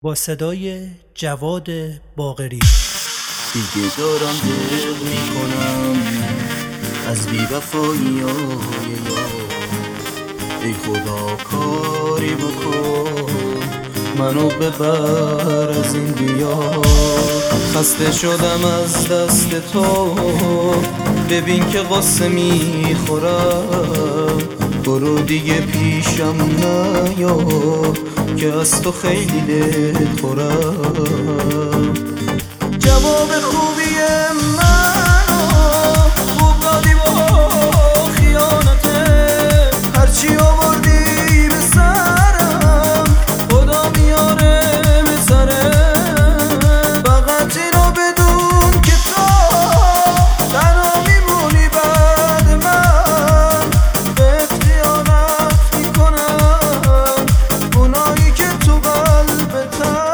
با صدای جواد باقری. دیگه دارم دق میکنم از بی‌وفایی‌های یار. ای خدا کاری بکن منو ببر از این دیار. خسته شدم از دست تو، ببین که قصه میخورم. برو دیگه پیشم نیا که از تو خیلی دلخورم. جواب خوبی منو خوب دادی با خیانته، هرچی آوردی به سرم خدا میاره به سرم. فقط اینو بدون که تو تنها میمونی بعد من. بهت خیانت میکنم اونایی که تو قلبتن.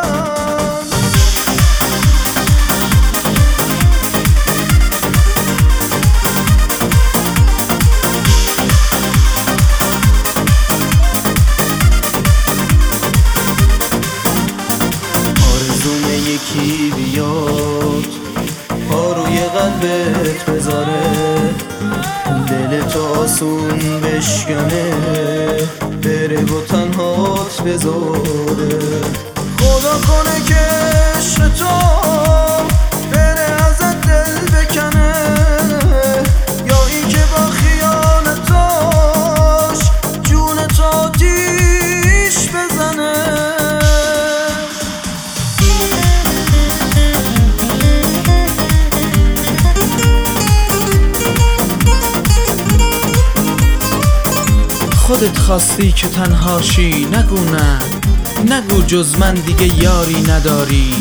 یکی بیاد پا روی قلبت بذاره، دل تو آسون بشکنه، بره و تنهات بذاره. خدا کنه که عشق تو بره ازت دل بکنه، یا این که با خیانتاش جون تو آتیش بزنه. خودت خواستی که تنهاشی، نگو نه، نگو جز من دیگه یاری نداری.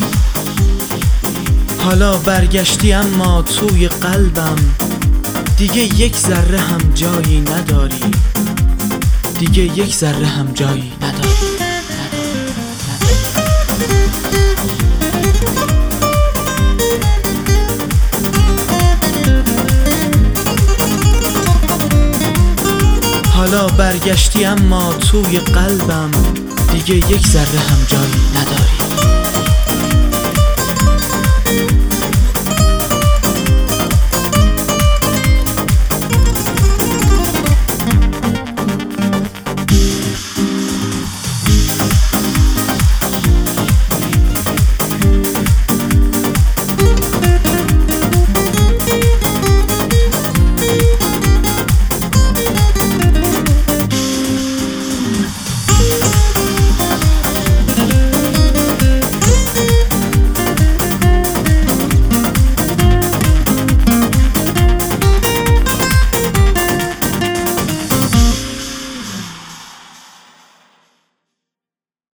حالا برگشتی اما توی قلبم دیگه یک ذره هم جایی نداری. دیگه یک ذره هم جایی نداری. حالا برگشتی اما توی قلبم دیگه یک ذره هم جایی نداری.